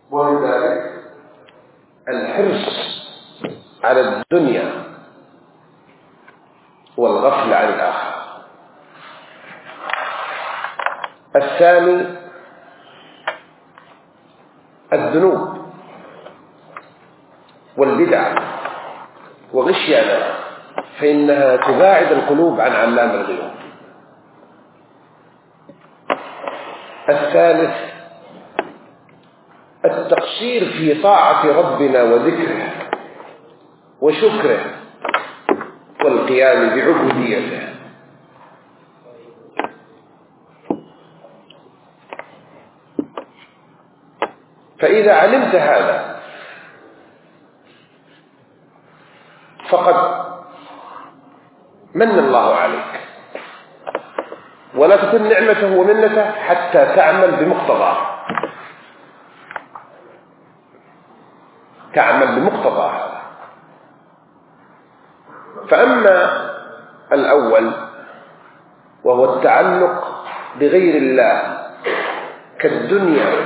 ولذلك الحرص على الدنيا والغفل عن الآخرة. الثاني الذنوب والبدع وغشيانها، فإنها تباعد القلوب عن علام الغيوب. الثالث التقصير في طاعة ربنا وذكره وشكره والقيام بعبوديته. فإذا علمت هذا فقد من الله عليك، ولا تكن نعمته ومنته حتى تعمل بمقتضاه، تعمل بمقتضى هذا. فأما الأول وهو التعلق بغير الله كالدنيا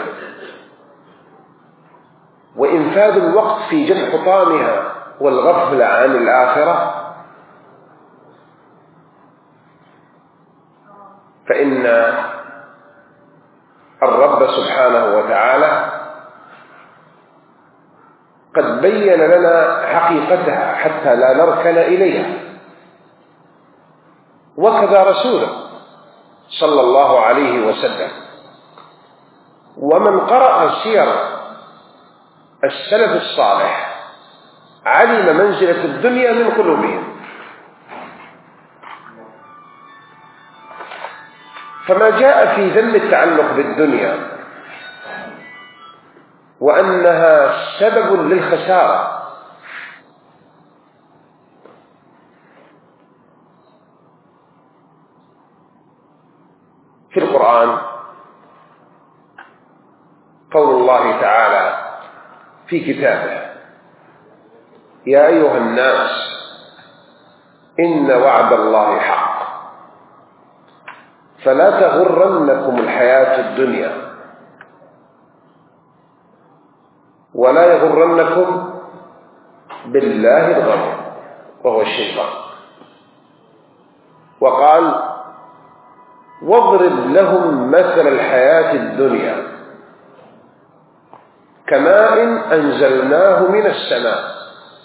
وإنفاذ الوقت في جمع حطامها والغفلة عن الآخرة، فإن الرب سبحانه وتعالى قد بين لنا حقيقتها حتى لا نركن إليها، وكذا رسوله صلى الله عليه وسلم. ومن قرأ سير السلف الصالح علم منزلة الدنيا من قلوبهم. فما جاء في ذم التعلق بالدنيا وأنها سبب للخسارة في القرآن قول الله تعالى في كتابه: يا أيها الناس إن وعد الله حق فلا تغرنكم الحياة الدنيا ولا يغرنكم بالله الغرور وهو الشيطان. وقال: واضرب لهم مثل الحياة الدنيا كماء أنزلناه من السماء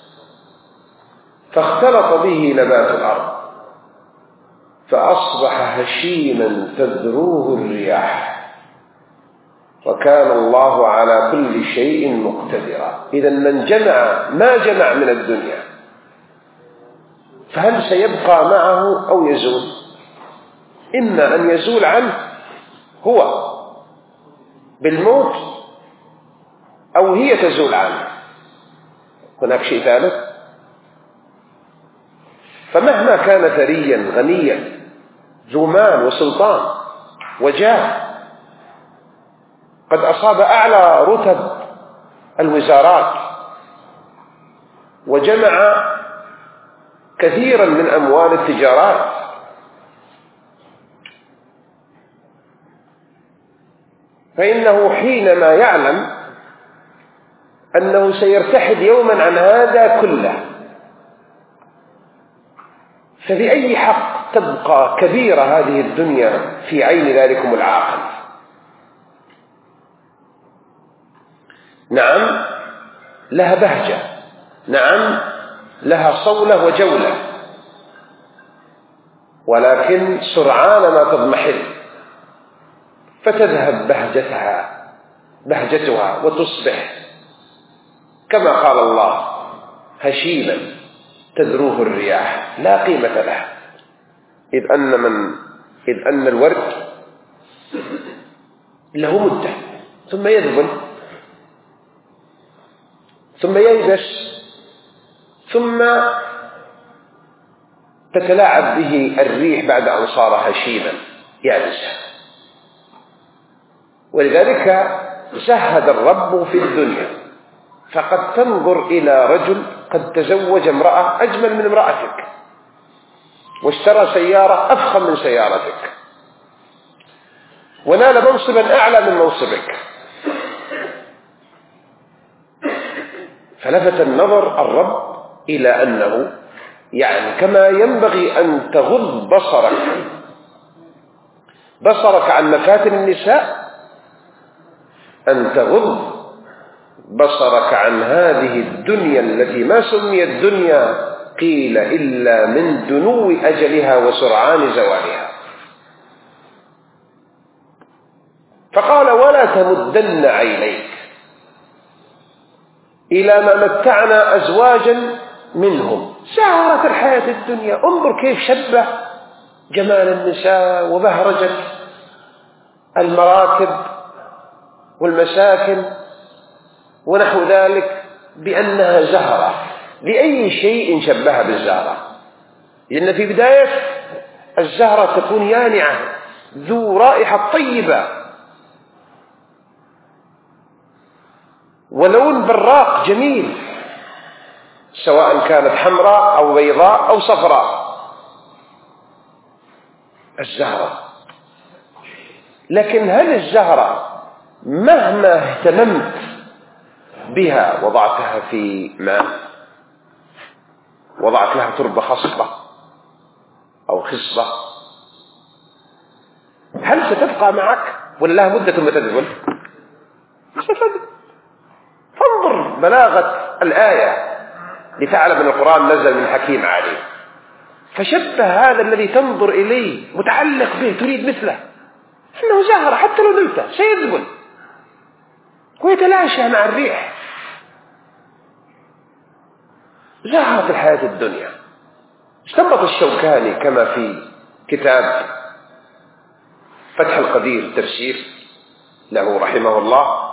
فاختلط به نبات الأرض فأصبح هشيما تذروه الرياح وكان الله على كل شيء مقتدرا. إذن من جمع ما جمع من الدنيا فهل سيبقى معه أو يزول؟ إما أن يزول عنه هو بالموت أو هي تزول عنه. هناك شيء ثالث. فمهما كان ثريا غنيا ذو مال وسلطان وجاه قد أصاب أعلى رتب الوزارات وجمع كثيرا من أموال التجارات، فإنه حينما يعلم أنه سيرتحل يوما عن هذا كله فبأي حق تبقى كبيرة هذه الدنيا في عين ذلكم العاقل؟ نعم لها بهجة، نعم لها صولة وجولة، ولكن سرعان ما تضمحل فتذهب بهجتها وتصبح كما قال الله: هشيما تذروه الرياح لا قيمة له. إذ أن الورد له مدة ثم يذبل ثم ييبس ثم تتلاعب به الريح بعد أن صار هشيما يابسا. ولذلك زهد الرب في الدنيا، فقد تنظر إلى رجل قد تزوج امرأة أجمل من امرأتك واشترى سيارة أفخم من سيارتك ونال منصبا أعلى من منصبك، فلفت النظر الرب إلى أنه يعني كما ينبغي أن تغض بصرك عن مفاتن النساء، أن تغض بصرك عن هذه الدنيا التي ما سميت دنيا قيل إلا من دنو أجلها وسرعان زوالها. فقال: ولا تمدن عينيك إلى ما متعنا أزواجا منهم زهرة الحياة الدنيا. انظر كيف شبه جمال النساء وبهرجة المراكب والمساكن ونحو ذلك بأنها زهرة. لأي شيء شبهها بالزهرة؟ لأن في بداية الزهرة تكون يانعة ذو رائحة طيبة ولون براق جميل، سواء كانت حمراء أو بيضاء أو صفراء الزهرة. لكن هل الزهرة مهما اهتممت بها وضعتها في ماء، وضعت لها تربة خصبة أو خصبة، هل ستبقى معك ولا لها مدة ثم تذبل؟ ستذبل. فانظر بلاغة الآية لتعلم أن القرآن نزل من حكيم عليم. فشبه هذا الذي تنظر إليه متعلق به تريد مثله إنه زهرة حتى لو نلته سيذبل ويتلاشى مع الريح. زهرة الحياة الدنيا. استنبط الشوكاني كما في كتاب فتح القدير تفسير له رحمه الله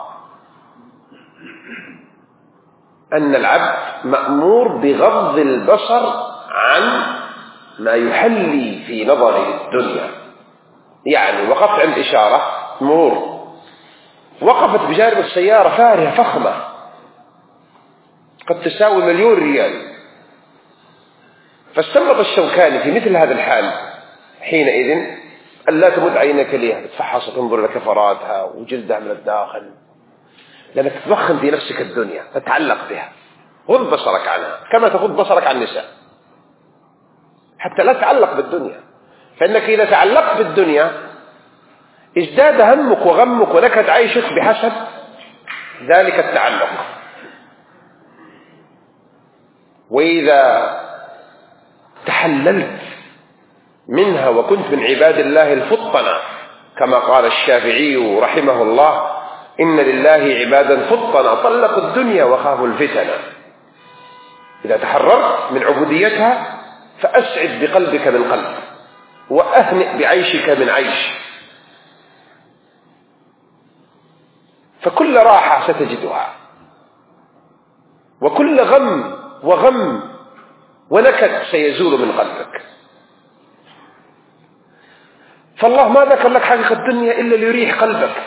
أن العبد مأمور بغض البصر عن ما يحلي في نظره الدنيا. يعني وقفت عند إشارة مرور، وقفت بجانب السيارة فارهة فخمة قد تساوي 1,000,000 ريال. فاستنبط الشوكاني في مثل هذا الحال حينئذ أن لا تمد عينك ليها تتفحص وتنظر لكفراتها وجلدها من الداخل، لأنك تضخم في نفسك الدنيا تتعلق بها. غض بصرك عنها كما تغض بصرك عن النساء حتى لا تتعلق بالدنيا، فإنك إذا تعلقت بالدنيا ازداد همك وغمك ونكد عيشك بحسب ذلك التعلق. وإذا تحللت منها وكنت من عباد الله الفطنة كما قال الشافعي رحمه الله: إن لله عبادا فطنة طلقوا الدنيا وخافوا الفتنة. إذا تحررت من عبوديتها فأسعد بقلبك من قلب، وأهنئ بعيشك من عيش، فكل راحة ستجدها، وكل غم ونكد سيزول من قلبك. فالله ما ذكر لك حقيقة الدنيا إلا ليريح قلبك.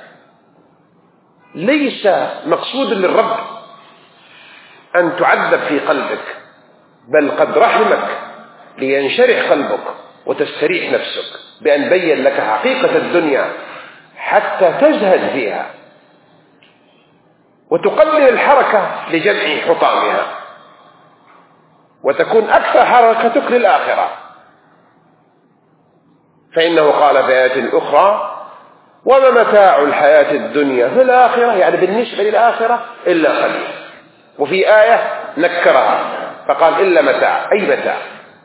ليس مقصود للرب أن تعذب في قلبك، بل قد رحمك لينشرح قلبك وتستريح نفسك بأن بين لك حقيقة الدنيا حتى تزهد فيها وتقلل الحركة لجمع حطامها وتكون أكثر حركتك للآخرة. فإنه قال في آية أخرى: وما متاع الحياة الدنيا في الآخرة، يعني بالنسبة للآخرة، إلا قليل. وفي آية نكرها فقال: إلا متاع، أي متاع.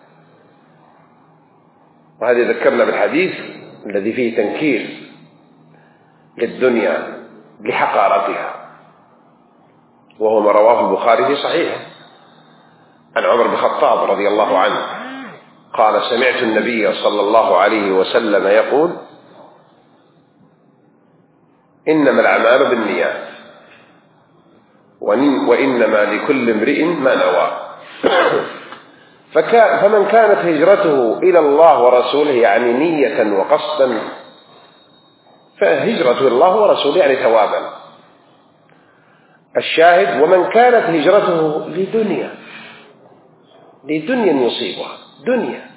وهذا ذكرنا بالحديث الذي فيه تنكير للدنيا لحقارتها، وهو ما رواه البخاري في صحيحه عن عمر بن الخطاب رضي الله عنه قال: سمعت النبي صلى الله عليه وسلم يقول: إنما الأعمال بالنيات وإنما لكل امرئ ما نوى. فمن كانت هجرته إلى الله ورسوله يعني نية وقصدا فهجرته إلى الله ورسوله يعني ثوابا. الشاهد: ومن كانت هجرته لدنيا يصيبها، دنيا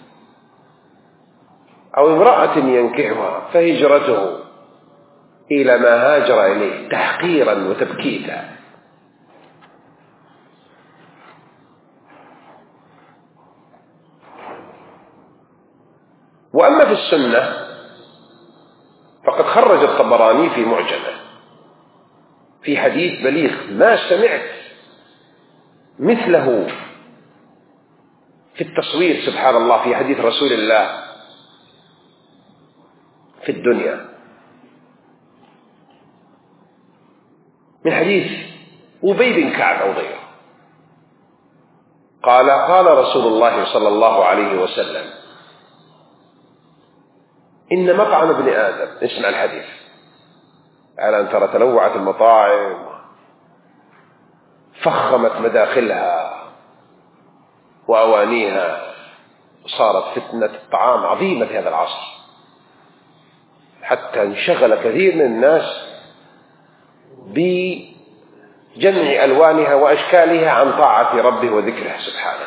أو امرأة ينكحها، فهجرته إلى ما هاجر إليه تحقيرا وتبكيتا. وأما في السنة فقد خرج الطبراني في معجمه في حديث بليغ ما سمعت مثله في التصوير سبحان الله في حديث رسول الله في الدنيا، من حديث أبي بن كعب أو غيره، قال رسول الله صلى الله عليه وسلم: إن مطعم ابن آدم، اسمع الحديث، على أن ترى تنوعت المطاعم فخمت مداخلها وأوانيها، صارت فتنة الطعام عظيمة في هذا العصر، حتى انشغل كثير من الناس بجمع ألوانها وأشكالها عن طاعة ربه وذكره سبحانه.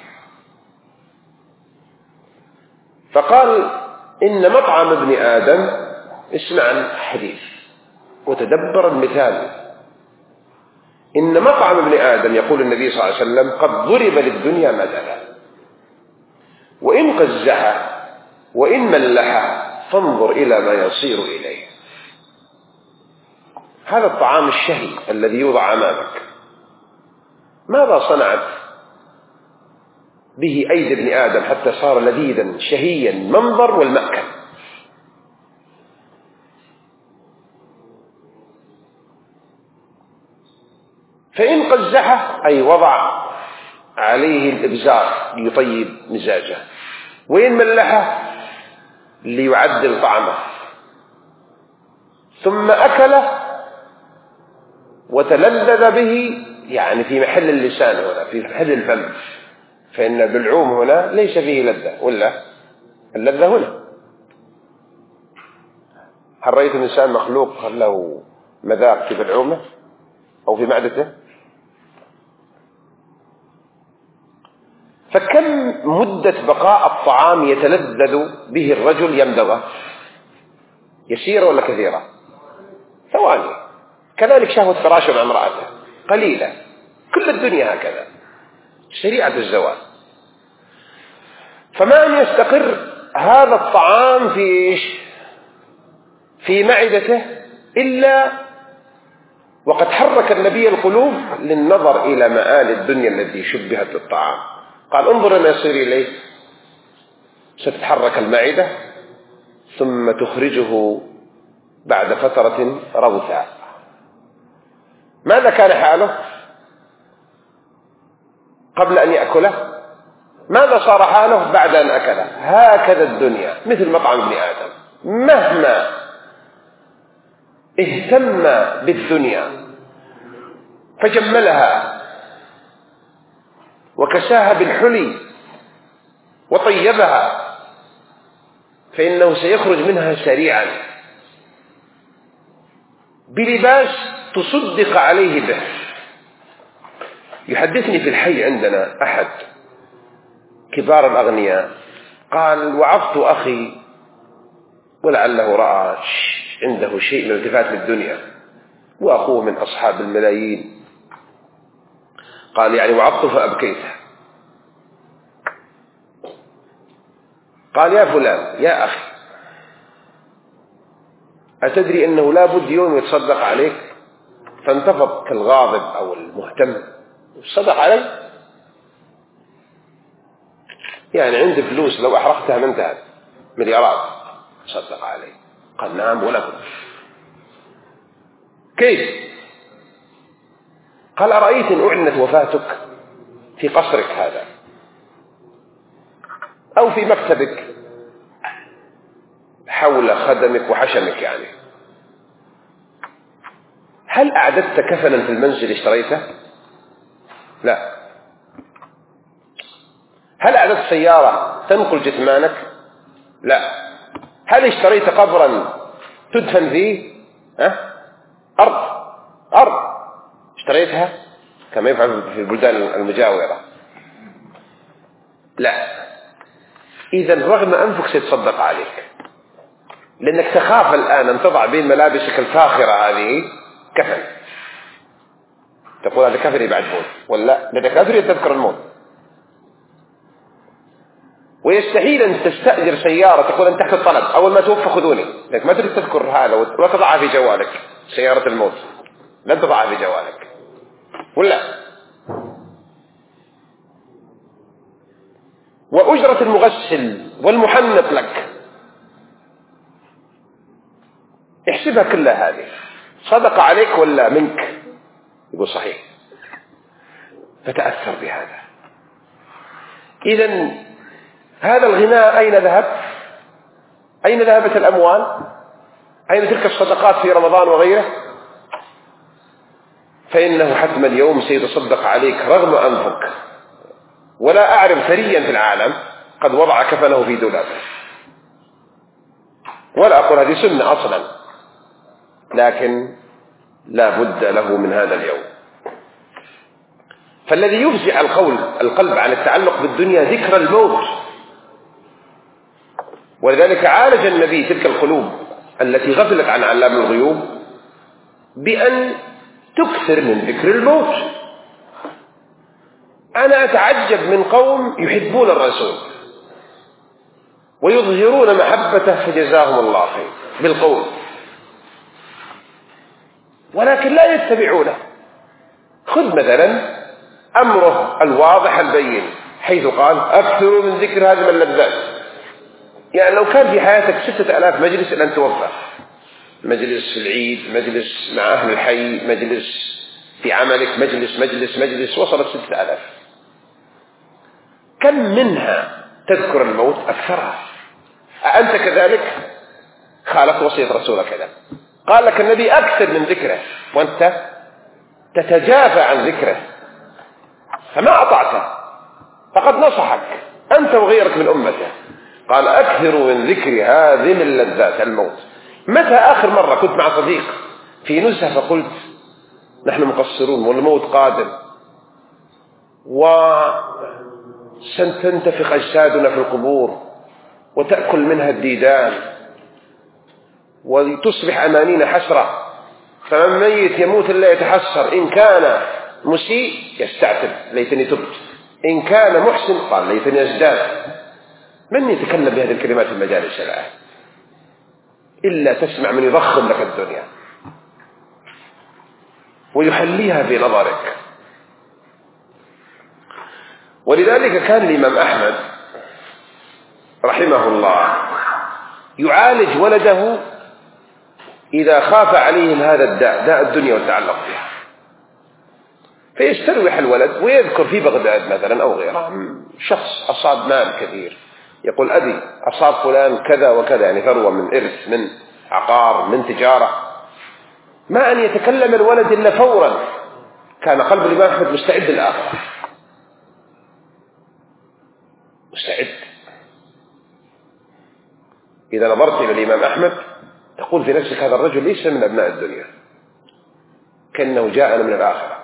فقال: إن مطعم ابن آدم، اسمع الحديث وتدبر المثال، إن مطعم ابن آدم، يقول النبي صلى الله عليه وسلم، قد ضرب للدنيا مثلا، وإن قزح وإن ملح فانظر إلى ما يصير إليه. هذا الطعام الشهي الذي يوضع أمامك ماذا صنعت به أيدي ابن آدم حتى صار لذيذا شهيا منظر والمأكل؟ فإن قزحه أي وضع عليه الإبزار ليطيب مزاجه، وإن ملحه ليعدل طعمه، ثم أكله وتلذذ به، يعني في محل اللسان هنا، في محل الفم، فإن البلعوم هنا ليس فيه لذة، ولا اللذة هنا. هل رأيت الإنسان مخلوق له مذاق في بلعومه أو في معدته؟ فكم مدة بقاء الطعام يتلذذ به الرجل يمضغه؟ يسيرة ولا كثيرة؟ ثواني. كذلك شهوة فراشه مع امرأته قليلة، كل الدنيا هكذا، شريعة الزواج. فما أن يستقر هذا الطعام في معدته إلا وقد حرك النبي القلوب للنظر إلى مآل الدنيا التي شبهت بالطعام. قال: انظر ما يصير إليه، ستتحرك المعدة ثم تخرجه بعد فترة روثا. ماذا كان حاله قبل أن يأكله؟ ماذا صار حاله بعد أن أكله؟ هكذا الدنيا مثل مطعم ابن آدم، مهما اهتم بالدنيا فجملها وكساها بالحلي وطيبها، فإنه سيخرج منها سريعا بلباس تصدق عليه به. يحدثني في الحي عندنا أحد كبار الأغنياء قال: وعظت أخي ولعله رأى عنده شيء من التفات للدنيا، وأخوه من أصحاب الملايين، قال: يعني وعظت فأبكيته. قال: يا فلان، يا أخي، أتدري أنه لا بد يوم يتصدق عليك؟ فانتفض كالغاضب أو المهتم: يتصدق علي؟ يعني عندي فلوس لو أحرقتها ما انتهت، مليارات، تصدق علي؟ قال: نعم ولا بد. كيف؟ قال: أرأيت إن أعلنت وفاتك في قصرك هذا أو في مكتبك حول خدمك وحشمك، يعني هل أعددت كفنا في المنزل اشتريته؟ لا. هل أعددت سيارة تنقل جثمانك؟ لا. هل اشتريت قبرا تدفن فيه؟ أرض اشتريتها كما يفعل في البلدان المجاورة؟ لا. إذن رغم أنفك سيتصدق عليك، لأنك تخاف الآن أن تضع بين ملابسك الفاخرة هذه كفن، تقول هذا كفن بعد موت، ولا لأنك لا تريد تذكر الموت. ويستحيل أن تستأجر سيارة تقول أن تحت الطلب أول ما توفى خذوني، لكن ما تريد تذكر هذا ولا تضعها في جوالك سيارة الموت، لا تضعها في جوالك ولا. وأجرة المغسل والمحنط لك احسبها كلها، هذه صدق عليك ولا منك؟ يقول صحيح. فتأثر بهذا. إذن هذا الغناء أين ذهب؟ أين ذهبت الأموال؟ أين تلك الصدقات في رمضان وغيره؟ فإنه حتما اليوم سيتصدق عليك رغم أنفك. ولا أعرف ثريا في العالم قد وضع كفنه في دولابه، ولا أقول هذه سنة أصلا، لكن لا بد له من هذا اليوم. فالذي يفزع القلب عن التعلق بالدنيا ذكر الموت. ولذلك عالج النبي تلك القلوب التي غفلت عن علام الغيوب بأن تكثر من ذكر الموت. أنا أتعجب من قوم يحبون الرسول ويظهرون محبته فجزاهم الله خير بالقول، ولكن لا يتبعونه. خذ مثلا أمره الواضح البين حيث قال أكثروا من ذكر هذه اللذات. يعني لو كان في حياتك 6000 مجلس إلى أن توفى، مجلس في العيد، مجلس مع أهل الحي، مجلس في عملك، مجلس وصلت 6000، كم منها تذكر الموت؟ أكثرها. أنت كذلك خالفت وصية رسولك كذا، قال لك النبي أكثر من ذكره وأنت تتجافى عن ذكره، فما أطعته فقد نصحك أنت وغيرك من أمته. قال أكثروا من ذكر هذه اللذات الموت. متى آخر مرة كنت مع صديق في نزهة فقلت نحن مقصرون والموت قادم وسنتنتفخ أجسادنا في القبور وتأكل منها الديدان وتصبح أمانينا حسرة، فمن ميت يموت لا يتحسر، إن كان مسيء يستعتب ليتني تبت، إن كان محسن قال ليتني أزداد. من يتكلم بهذه الكلمات في المجالس الآن إلا تسمع من يضخم لك الدنيا ويحليها في نظرك. ولذلك كان الإمام أحمد رحمه الله يعالج ولده إذا خاف عليهم هذا الداء، داء الدنيا والتعلق بها، فيستروح الولد ويذكر في بغداد مثلا أو غيره شخص أصاب مال كثير، يقول أبي أصاب فلان كذا وكذا، يعني ثروة من إرث من عقار من تجارة، ما أن يتكلم الولد إلا فورا كان قلب الإمام أحمد مستعد للآخرة، مستعد. إذا نظرت إلى الإمام أحمد تقول في نفسك هذا الرجل ليس من أبناء الدنيا، كأنه جاءنا من الآخرة.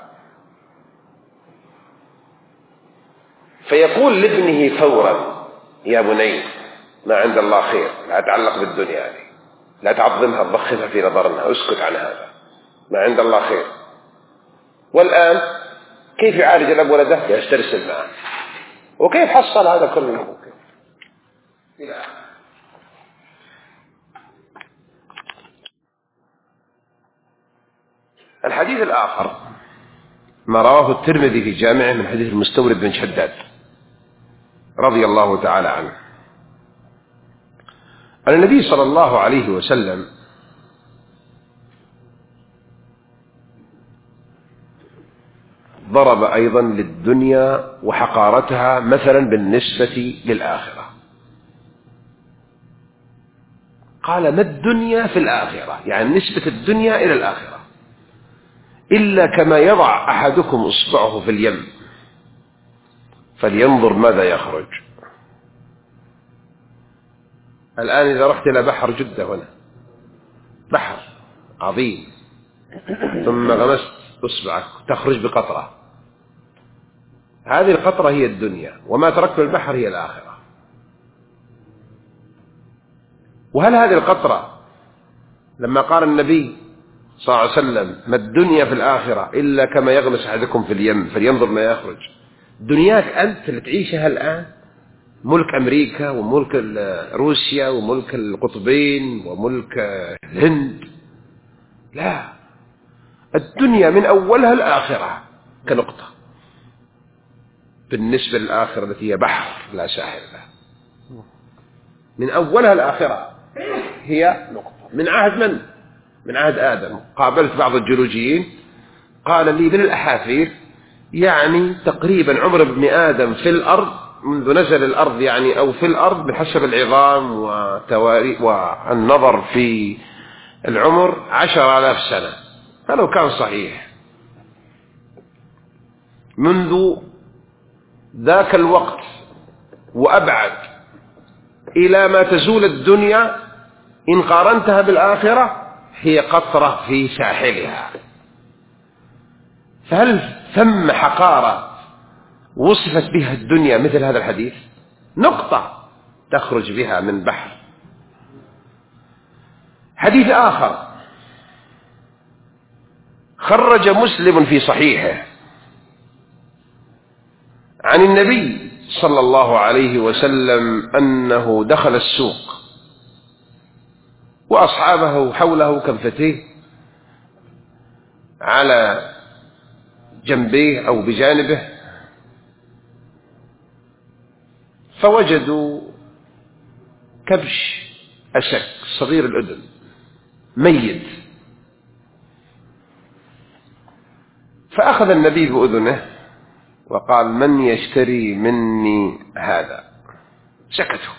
فيقول لابنه فورا يا بني ما عند الله خير، لا تعلق بالدنيا هذه، لا تعظمها تضخمها في نظرنا، اسكت عن هذا، ما عند الله خير. والآن كيف يعالج الأب ولده؟ يسترسل معه. وكيف حصل هذا كله؟ الحديث الآخر ما رواه الترمذي في جامعه من حديث المستورد بن شداد رضي الله تعالى عنه أن النبي صلى الله عليه وسلم ضرب أيضا للدنيا وحقارتها مثلا بالنسبة للآخرة. قال ما الدنيا في الآخرة، يعني نسبة الدنيا إلى الآخرة، إلا كما يضع أحدكم إصبعه في اليم فلينظر ماذا يخرج. الآن إذا رحت إلى بحر جدة هنا، بحر عظيم، ثم غمست إصبعك تخرج بقطرة، هذه القطرة هي الدنيا، وما تركت البحر هي الآخرة. وهل هذه القطرة لما قال النبي صلى الله عليه وسلم ما الدنيا في الآخرة إلا كما يغمس أحدكم في اليم فلينظر ما يخرج، دنياك أنت اللي تعيشها الآن ملك أمريكا وملك روسيا وملك القطبين وملك الهند، لا، الدنيا من أولها الآخرة كنقطة بالنسبة للآخرة التي هي بحر لا ساحل له. من أولها الآخرة هي نقطة. من عهد من؟ من عهد آدم. قابلت بعض الجيولوجيين قال لي من الأحافير يعني تقريبا عمر ابن آدم في الأرض منذ نزل الأرض يعني أو في الأرض بحسب العظام والنظر في العمر 10,000 سنة. فلو كان صحيح منذ ذاك الوقت وأبعد إلى ما تزول الدنيا إن قارنتها بالآخرة هي قطرة في ساحلها. فهل ثم حقارة وصفت بها الدنيا مثل هذا الحديث؟ نقطة تخرج بها من بحر. حديث آخر خرج مسلم في صحيحه عن النبي صلى الله عليه وسلم أنه دخل السوق وأصحابه حوله كنفتيه على جنبيه أو بجانبه، فوجدوا كبش أشك صغير الأذن ميت، فأخذ النبي بأذنه وقال من يشتري مني هذا؟ سكتوا.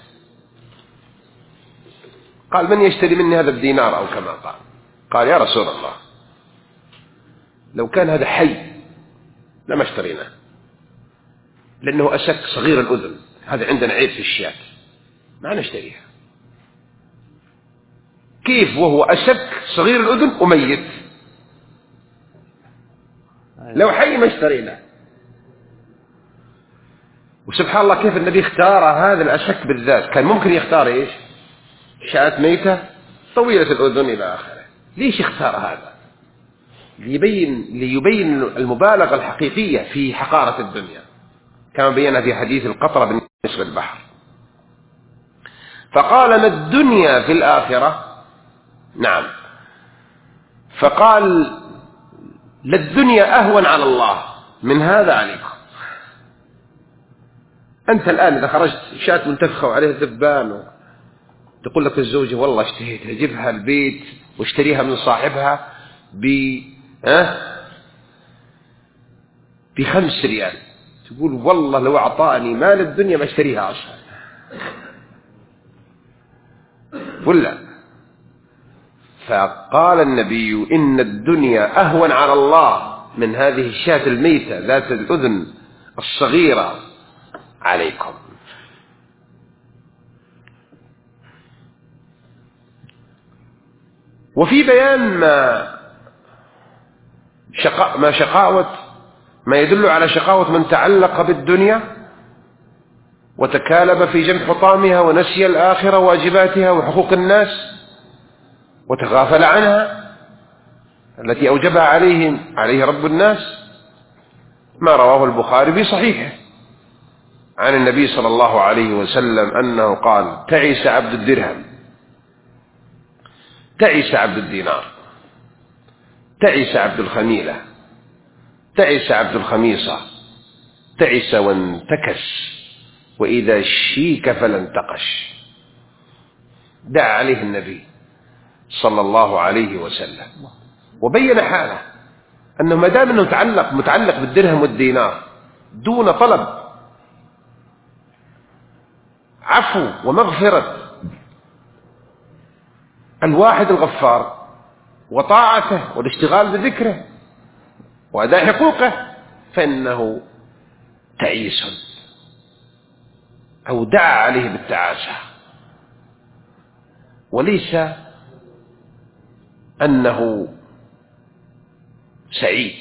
قال من يشتري مني هذا الدينار أو كما قال. قال يا رسول الله لو كان هذا حي لما اشتريناه لأنه أشك صغير الأذن، هذا عندنا عيب في الشياك ما نشتريها. كيف وهو أشك صغير الأذن وميت؟ لو حي ما اشتريناه. وسبحان الله كيف النبي اختار هذا الأشك بالذات. كان ممكن يختار إيش؟ شاة ميتة طويلة الأذن إلى آخره. ليش اختار هذا؟ ليبين المبالغة الحقيقية في حقارة الدنيا كما بينا في حديث القطرة بالنسبة للبحر. فقال ما الدنيا في الآخرة؟ نعم. فقال للدنيا أهون على الله من هذا عليكم. أنت الآن إذا خرجت شاة منتفخة وعليها ذبان تقول لك الزوجة والله اشتهيتها جيبها البيت واشتريها من صاحبها ب5 ريال، تقول والله لو أعطاني مال الدنيا ما اشتريها أصلا ولا. فقال النبي إن الدنيا أهون على الله من هذه الشاة الميتة ذات الأذن الصغيرة عليكم. وفي بيان ما يدل على شقاوة من تعلق بالدنيا وتكالب في جمع حطامها ونسي الآخرة واجباتها وحقوق الناس وتغافل عنها التي أوجبها عليه رب الناس، ما رواه البخاري في صحيحه عن النبي صلى الله عليه وسلم أنه قال تعس عبد الدرهم، تعس عبد الدينار، تعس عبد الخميلة، تعس عبد الخميصة، تعس وانتكس، وإذا شيك فلا انتقش. دعا عليه النبي صلى الله عليه وسلم وبين حاله أنه ما دام أنه متعلق بالدرهم والدينار دون طلب عفو ومغفرة الواحد الغفار وطاعته والاشتغال بذكره وأداء حقوقه فإنه تعيس أو دعا عليه بالتعاسة، وليس أنه سعيد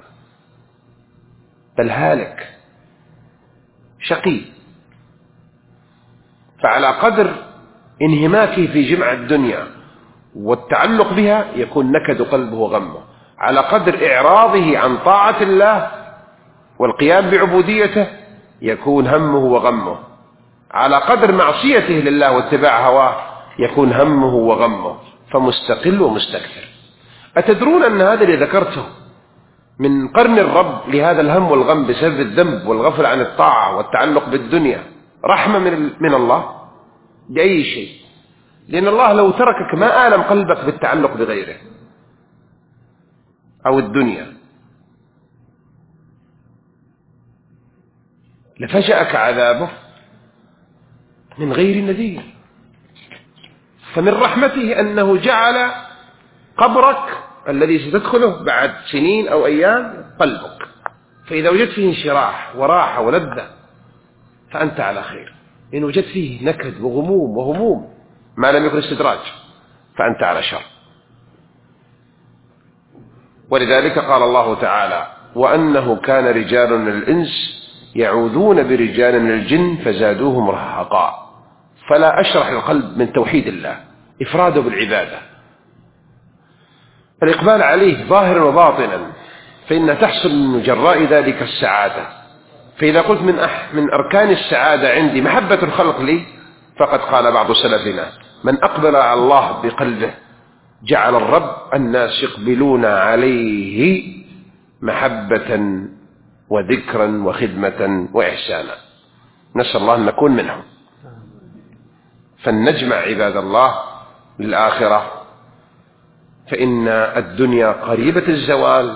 بل هالك شقي. فعلى قدر انهماكه في جمع الدنيا والتعلق بها يكون نكد قلبه وغمه، على قدر إعراضه عن طاعة الله والقيام بعبوديته يكون همه وغمه، على قدر معصيته لله واتباع هواه يكون همه وغمه، فمستقل ومستكثر. أتدرون أن هذا اللي ذكرته من قرن الرب لهذا الهم والغم بسبب الذنب والغفل عن الطاعة والتعلق بالدنيا رحمة من الله بأي شيء؟ لأن الله لو تركك ما آلم قلبك بالتعلق بغيره أو الدنيا، لفجأك عذابه من غير نذير. فمن رحمته أنه جعل قبرك الذي ستدخله بعد سنين أو أيام قلبك، فإذا وجدت فيه انشراح وراحة ولذة فأنت على خير. إن وجدت فيه نكد وغموم وهموم ما لم يكن استدراج فأنت على شر. ولذلك قال الله تعالى: وأنه كان رجال من الإنس يعوذون برجال من الجن فزادوهم رهقا. فلا أشرح القلب من توحيد الله، إفراده بالعبادة، الإقبال عليه ظاهرا وباطنا، فإن تحصل من جراء ذلك السعادة. فإذا قلت من أركان السعادة عندي محبة الخلق لي، فقد قال بعض سلفنا: من أقبل على الله بقلبه جعل الرب الناس يقبلون عليه محبة وذكرا وخدمة وإحسانا. نسأل الله أن نكون منهم. فلنجمع عباد الله للآخرة، فإن الدنيا قريبة الزوال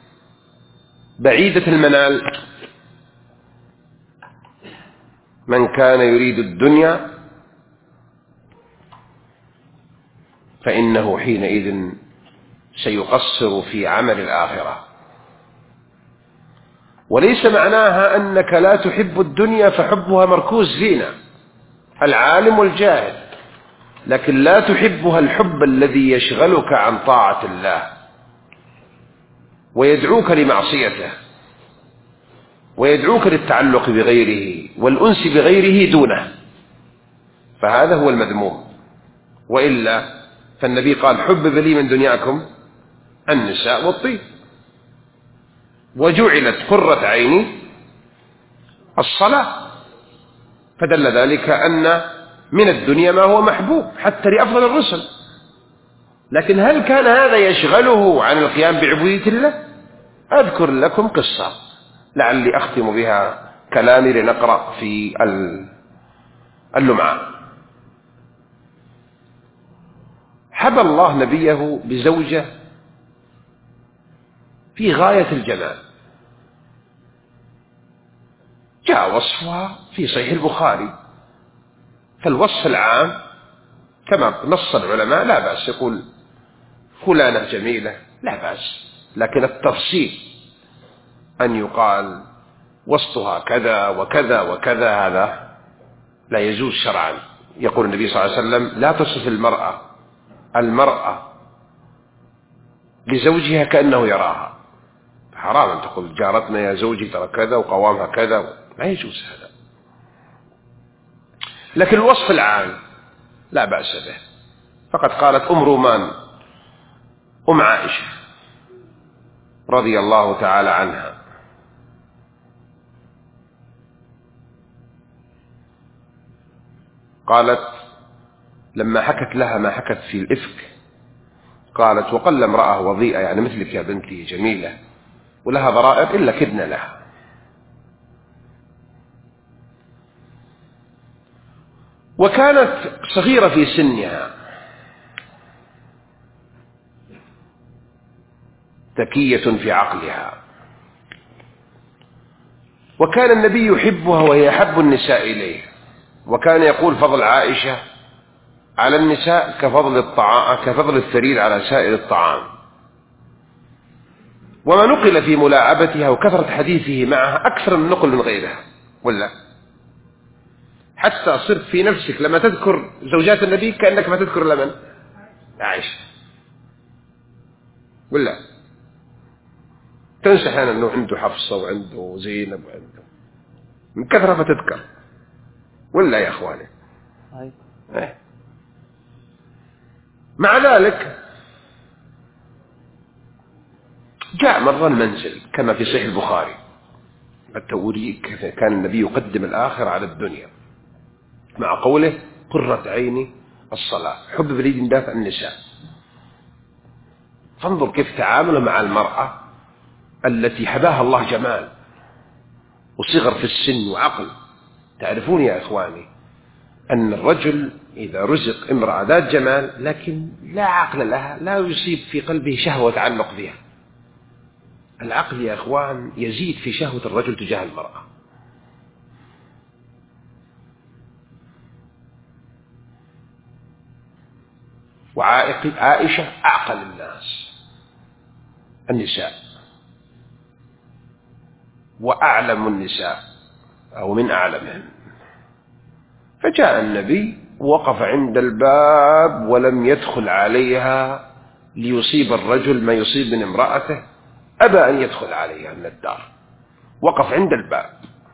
بعيدة المنال. من كان يريد الدنيا فإنه حينئذ سيقصر في عمل الآخرة. وليس معناها أنك لا تحب الدنيا فحبها مركوز فينا العالم والجاهل، لكن لا تحبها الحب الذي يشغلك عن طاعة الله ويدعوك لمعصيته ويدعوك للتعلق بغيره والأنس بغيره دونه، فهذا هو المذموم. وإلا فالنبي قال: حبب لي من دنياكم النساء والطيب، وجعلت قرة عيني الصلاة. فدل ذلك أن من الدنيا ما هو محبوب حتى لأفضل الرسل. لكن هل كان هذا يشغله عن القيام بعبودية الله؟ أذكر لكم قصة لعلي أختم بها كلامي لنقرأ في اللمعة. حب الله نبيه بزوجة في غاية الجمال، جاء وصفها في صحيح البخاري. فالوصف العام كما نص العلماء لا بأس، يقول فلانة جميلة لا بأس، لكن التفصيل أن يقال وسطها كذا وكذا وكذا هذا لا يجوز شرعا. يقول النبي صلى الله عليه وسلم: لا تصف المرأة لزوجها كأنه يراها. حرام أن تقول جارتنا يا زوجي ترى كذا وقوامها كذا، لا يجوز هذا. لكن الوصف العام لا بأس به. فقد قالت أم رومان أم عائشة رضي الله تعالى عنها: قالت لما حكت لها ما حكت في الإفك، قالت: وقل امرأة وضيئة، يعني مثلك يا بنتي جميلة ولها ضرائب إلا كدنا لها. وكانت صغيرة في سنها ذكية في عقلها، وكان النبي يحبها وهي أحب النساء إليه، وكان يقول: فضل عائشة على النساء كفضل الثريد على سائر الطعام. وما نقل في ملاعبتها وكثرة حديثه معها أكثر من نقل من غيرها، ولا حتى صرت في نفسك لما تذكر زوجات النبي كأنك ما تذكر لمن؟ عائشة، ولا تنسى أحيانا أنه عنده حفصة وعنده زينب وعنده، من كثرة ما تذكر، ولا يا أخواني؟ مع ذلك جاء مرة المنزل كما في صحيح البخاري، التوريك كان النبي يقدم الآخر على الدنيا. مع قوله قرة عيني الصلاة، حب بريد دافع النساء. فانظر كيف تعامله مع المرأة التي حباها الله جمال وصغر في السن وعقل. تعرفون يا إخواني أن الرجل إذا رزق امرأة ذات جمال لكن لا عقل لها لا يصيب في قلبه شهوة تعلق بها. العقل يا إخوان يزيد في شهوة الرجل تجاه المرأة. وعائشة أعقل النساء وأعلم النساء أو من أعلمهم. فجاء النبي وقف عند الباب ولم يدخل عليها ليصيب الرجل ما يصيب من امرأته، أبى أن يدخل عليها من الدار، وقف عند الباب.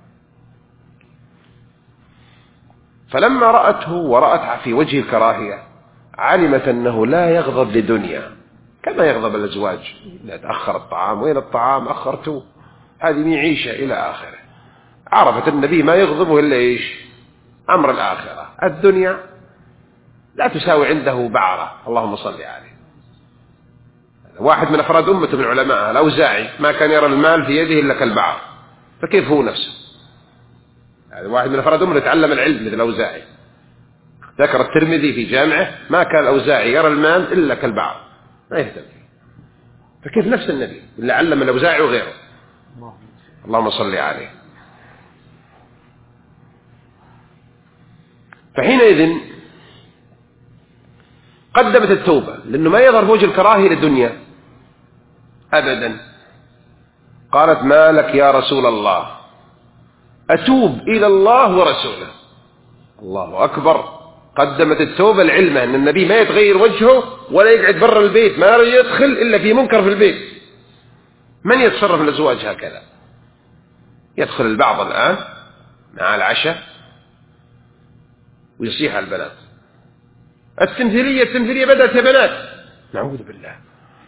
فلما رأته ورأت في وجه الكراهية علمت أنه لا يغضب لدنيا كما يغضب الأزواج، لا تأخر الطعام، وين الطعام أخرته، هذه معيشة إلى آخره. عرفت النبي ما يغضبه إلا إيش؟ أمر الآخرة. الدنيا لا تساوي عنده بعرة، اللهم صل عليه. واحد من أفراد أمته من علماء الأوزاعي ما كان يرى المال في يده إلا كالبعر، فكيف هو نفسه؟ يعني واحد من أفراد أمته تعلم العلم مثل الأوزاعي، ذكر الترمذي في جامعه ما كان الأوزاعي يرى المال إلا كالبعر، ما يهتم فيه. فكيف نفس النبي اللي علم الأوزاعي وغيره؟ اللهم صل عليه. فحينئذ قدمت التوبة، لأنه ما يظهر وجه الكراهية للدنيا أبدا. قالت ما لك يا رسول الله، أتوب إلى الله ورسوله. الله أكبر. قدمت التوبة العلمة أن النبي ما يتغير وجهه ولا يقعد برا البيت، ما يدخل إلا في منكر في البيت. من يتصرف الأزواج هكذا؟ يدخل البعض الآن مع العشاء ويصيح على البنات، التمثيلية بدأت يا بنات، نعوذ بالله.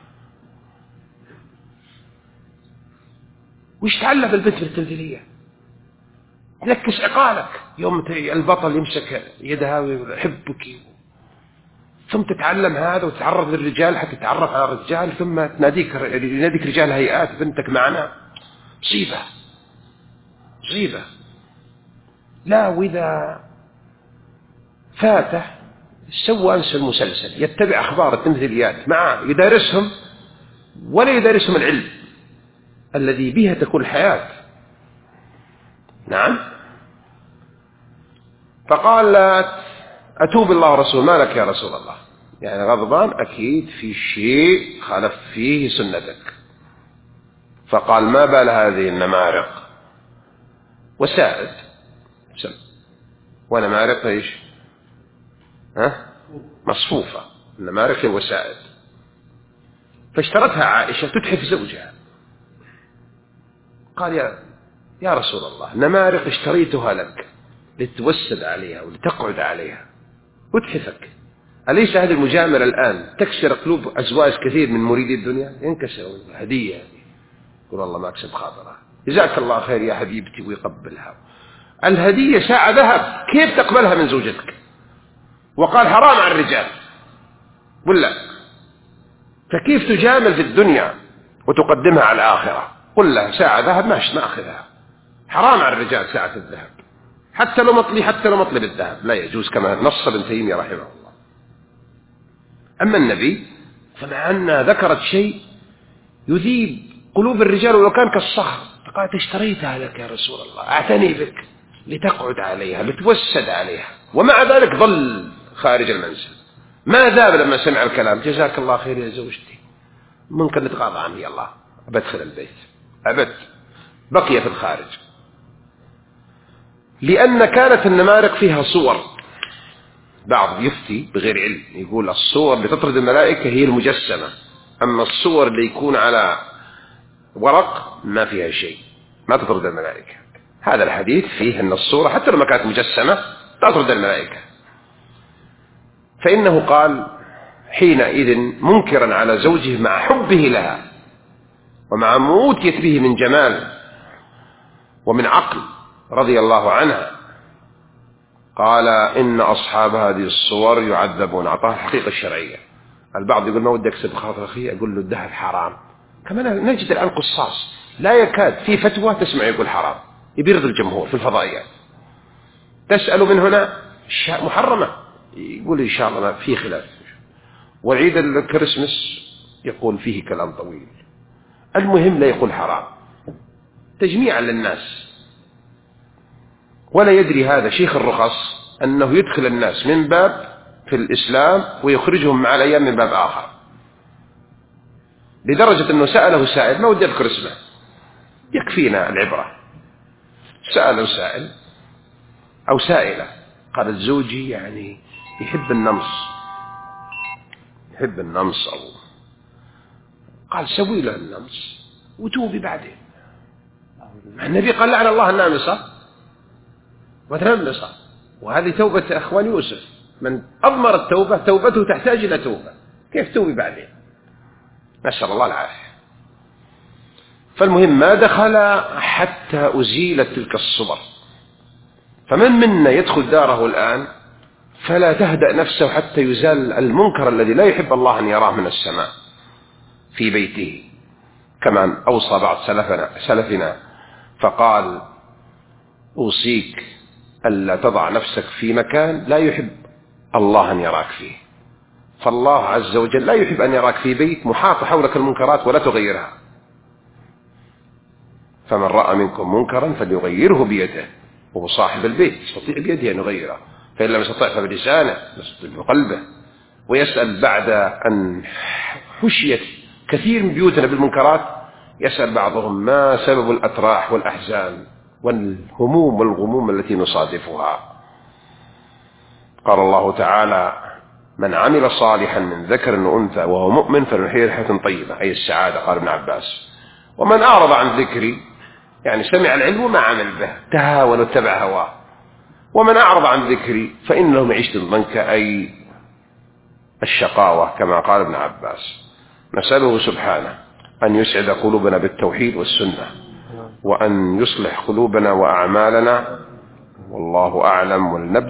وش تعلق البنت بالتمثيلية؟ تنكس عقالك يوم البطل يمسك يدها ويقول أحبك، ثم تتعلم هذا وتتعرض للرجال حتى تتعرف على الرجال، ثم يناديك رجال هيئات بنتك معنا. مصيبة. لا، وإذا فاته سوى أنس المسلسل، يتبع أخبار التمثيليات معه، يدارسهم ولا يدارسهم العلم الذي بها تكون الحياة. نعم. فقال أتوب الله ورسوله، ما لك يا رسول الله؟ يعني غضبان أكيد في شيء خالف فيه سنتك. فقال ما بال هذه النمارق وسائد، ونمارق ايش؟ مصفوفة، النمارق وسائد. فاشترتها عائشة تتحف زوجها. قال يا رسول الله، نمارق اشتريتها لك لتوسد عليها ولتقعد عليها وتحفك. أليس هذه المجاملة الآن تكسر قلوب أزواج كثير من مريدي الدنيا؟ ينكسر هدية، يقول الله ما أكسب خاطرها، جزاك الله خير يا حبيبتي، ويقبلها. الهدية ساعة ذهب، كيف تقبلها من زوجتك؟ وقال حرام على الرجال ولا؟ فكيف تجامل في الدنيا وتقدمها على الآخرة؟ قل لها ساعة ذهب ماشي نأخذها، حرام على الرجال ساعة الذهب، حتى لو مطلب الذهب لا يجوز، كما نص ابن تيمية رحمه الله. أما النبي فمع أنها ذكرت شيء يذيب قلوب الرجال ولو كان كالصخر، فقالت اشتريتها لك يا رسول الله، أعتني بك لتقعد عليها لتوسد عليها، ومع ذلك ظل خارج المنزل، ما ذاب لما سمع الكلام. جزاك الله خير يا زوجتي، ممكن نتغاضى عني، الله بدخل البيت، أبد، بقي في الخارج. لأن كانت النمارق فيها صور. بعض يفتي بغير علم يقول الصور اللي تطرد الملائكة هي المجسمة، أما الصور اللي يكون على ورق ما فيها شيء، ما تطرد الملائكة. هذا الحديث فيه أن الصورة حتى لما كانت مجسمة تطرد الملائكة. فإنه قال حينئذ منكرا على زوجه مع حبه لها ومع ما أوتيت به من جمال ومن عقل رضي الله عنها، قال إن أصحاب هذه الصور يعذبون. أعطاه الحقيقة الشرعية. البعض يقول ما ودي أكسب خاطر أخي، أقول له الذهب حرام. كمان نجد الآن قصاص لا يكاد في فتوى تسمع يقول حرام، يبيرض الجمهور في الفضائيات. تسأل من هنا محرمة، يقول إن شاء الله ما في خلاف. وعيد الكريسماس يقول فيه كلام طويل. المهم لا يقول حرام تجميعا للناس، ولا يدري هذا شيخ الرخص أنه يدخل الناس من باب في الإسلام ويخرجهم مع الأيام من باب آخر، لدرجة أنه سأله سائل، ما ودي أذكر اسمه يكفينا العبرة، سأله سائل أو سائلة قالت زوجي يعني يحب النمص أو قال سوي له النمص وتوبي بعدين. النبي قال لعن الله النامصة وتنمصة، وهذه توبة أخوان يوسف، من أضمر التوبة توبته تحتاج إلى توبة، كيف توبي بعدين؟ نسأل الله العافية. فالمهم ما دخل حتى أزيلت تلك الصور. فمن منا يدخل داره الآن فلا تهدأ نفسه حتى يزال المنكر الذي لا يحب الله أن يراه من السماء في بيته. كما أوصى بعض سلفنا فقال أوصيك ألا تضع نفسك في مكان لا يحب الله أن يراك فيه. فالله عز وجل لا يحب أن يراك في بيت محاط حولك المنكرات ولا تغيرها. فمن رأى منكم منكرا فليغيره بيده، وهو صاحب البيت يستطيع بيده أن يغيره، فإن لم يستطع فبلسانه، يستطيع بقلبه. ويسأل بعد أن حشيت كثير من بيوتنا بالمنكرات، يسأل بعضهم ما سبب الأتراح والأحزان والهموم والغموم التي نصادفها. قال الله تعالى من عمل صالحا من ذكر وأنثى وهو مؤمن فلنحييه حياة طيبة، أي السعادة. قال ابن عباس ومن أعرض عن ذكري يعني سمع العلم وما عمل به، تهاون واتبع هواه. ومن أعرض عن ذكري فإن له معيشة ضنكا، أي الشقاوة كما قال ابن عباس. نسأله سبحانه أن يسعد قلوبنا بالتوحيد والسنة، وأن يصلح قلوبنا وأعمالنا، والله أعلم. والنبي